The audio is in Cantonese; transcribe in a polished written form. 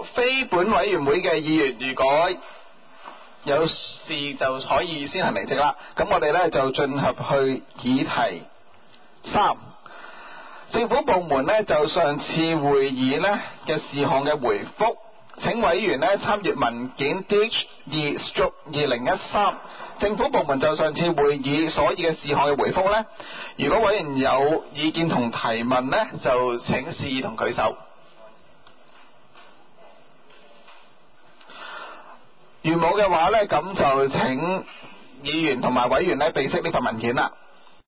非本委員會嘅議員，如果有事就可以先行離席啦。咁我哋呢就進入去議題3，政府部門呢就上次會議呢嘅事項嘅回覆，請委員呢參閱文件 DH2/2013。政府部門就上次會議所議嘅事項嘅回覆呢，如果委員有意見同提問呢，就請示意同舉手。如冇嘅話呢，咁就請議員同埋委員呢備悉呢份文件啦。